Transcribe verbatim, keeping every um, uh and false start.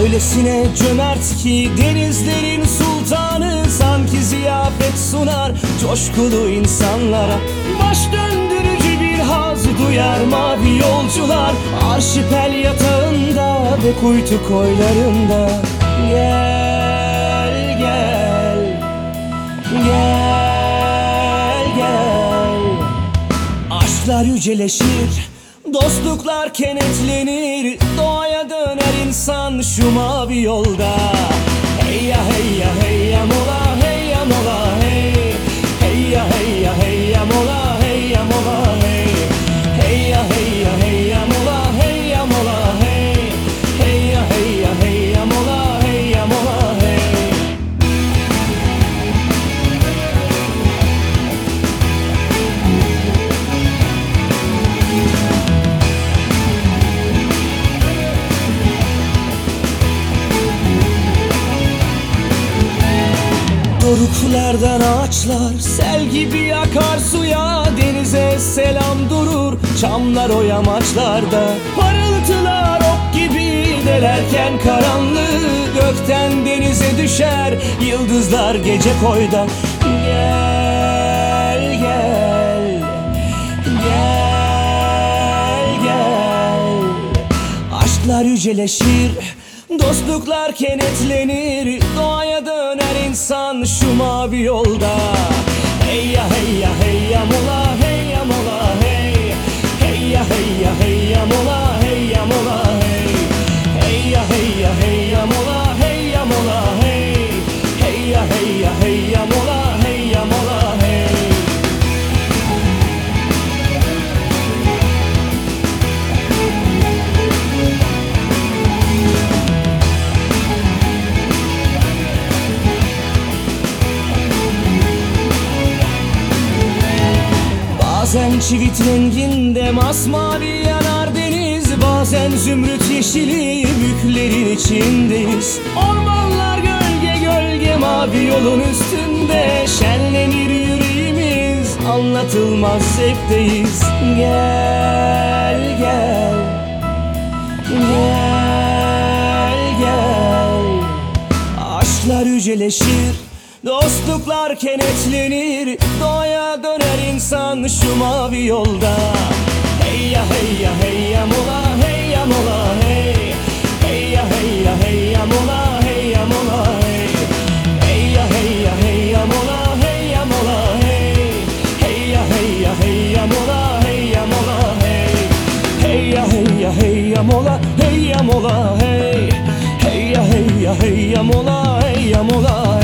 Öylesine cömert ki denizlerin sultanı, sanki ziyafet sunar coşkulu insanlara. Baş döndürücü bir haz duyar mavi yolcular, arşipel yatağında ve kuytu koylarında. Gel gel gel gel, aşklar yüceleşir, dostluklar kenetlenir, doğaya döner insan şu mavi yolda. Hey ya hey ya hey ya mola, hey ya mola hey. Hey ya hey ya hey ya mola, hey ya mola hey. Hey ya hey ya hey ya mola, hey ya mola hey. Hey ya hey ya hey ya mola, hey ya mola hey. Doruklardan ağaçlar sel gibi akar suya, denize selam durur çamlar o yamaçlarda. Parıltılar ok gibi delerken karanlığı, gökten denize düşer yıldızlar gece koyda. Gel gel gel gel, aşklar yüceleşir, dostluklar kenetlenir, doğaya döner insan şu mavi yolda. Hey ya hey ya hey ya mola, hey ya mola hey. Hey ya hey ya hey ya mola, hey ya mola hey. Hey ya hey ya hey ya mola, hey ya mola hey. Hey ya hey ya hey ya mola, hey ya mola hey. Bazen çivit renginde masmavi yanar deniz, bazen zümrüt yeşili müklerin içindeyiz. Ormanlar gölge gölge mavi yolun üstünde, şenlenir yüreğimiz, anlatılmaz zevkteyiz. Gel gel gel gel, aşklar yüceleşir, dostluklar kenetlenir, doğaya döner insan şu mavi yolda. Hey ya hey ya hey ya mola, hey ya mola hey. Hey ya hey ya hey ya mola, hey ya mola hey. Hey ya hey ya hey ya mola, hey ya mola hey. Hey ya hey ya hey ya mola, hey ya mola hey. Hey ya hey ya hey ya mola, hey ya mola hey. Hey ya hey ya hey ya mola, hey ya mola hey.